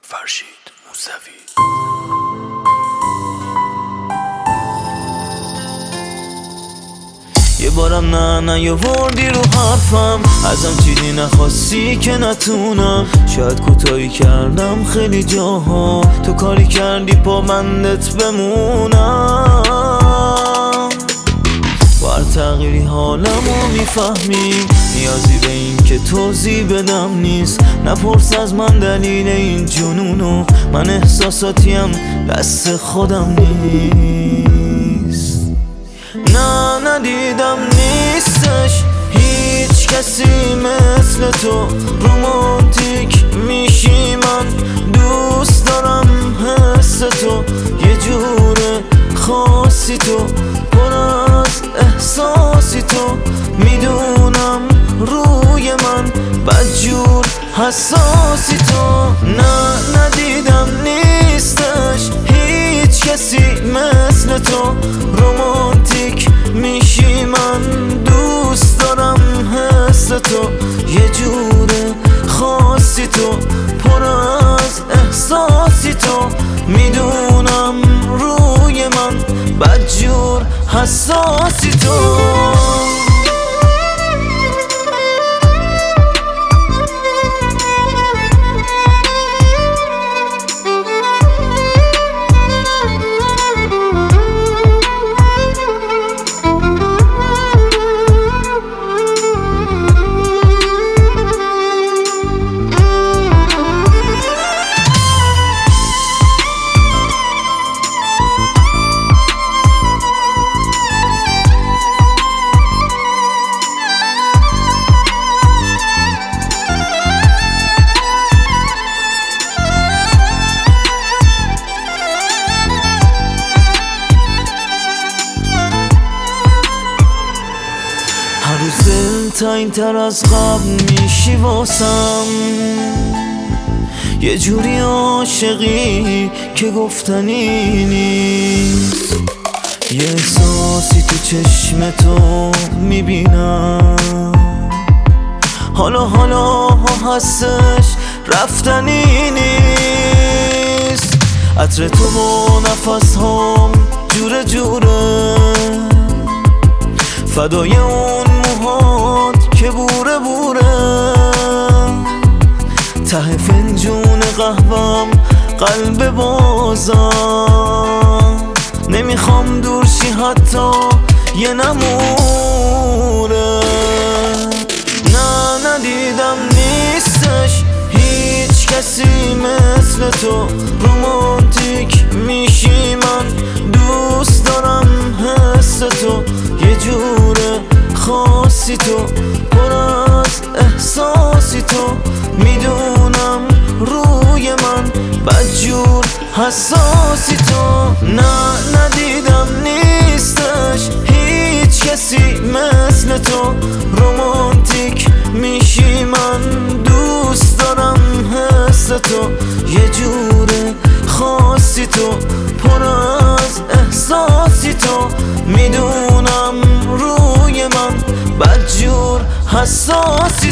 فرشید موسوی. یه بارم نه یاوردی رو حرفم، ازم چیزی نخواستی که نتونم. شاید کوتاهی کردم خیلی جاها، تو کاری کردی پا بندت بمونم. با هر تغییری حالمو میفهمی، نیازی به این که توضیح بدم نیست. نپرس از من دلیل این جنونو، من احساساتیم دست خودم نیست. نه ندیدم نیستش هیچ کسی مثل تو. رومانتیک میشی من دوست دارم حس تو، یه جور خاصی تو، پر از احساسی تو. میدونم روی من بدجور حساسی تو. نه ندیدم نیستش هیچ کسی مثل تو. رومانتیک میشی من دوست دارم حس تو، یه جور خاصی تو، پر از احساسی تو. میدونم روی من بدجور حساسی تو. هر روز دلتنگ تر از قبل میشی واسم، یه جوری عاشقی که گفتنی نیست. یه احساسی تو چشم تو میبینم، حالا هستش رفتنی نیست. عطر تو و نفس هم جوره، فدای اون موهات که بوره ته فنجون قهوم قلب بازم. نمیخوام دور شی حتی یه نموره. نه ندیدم نیستش هیچ کسی مثل تو. رومانتیک میشی من دوست دارم حس تو، یه جور خاصی تو، پر از احساسی تو. میدونم روی من بدجور حساسی تو. نه ندیدم نیستش هیچ کسی مثل تو. رومانتیک میشی من دوست دارم حس تو، یه جور خاصی تو، پر از احساسی تو. میدونم روی من بدجور حساسی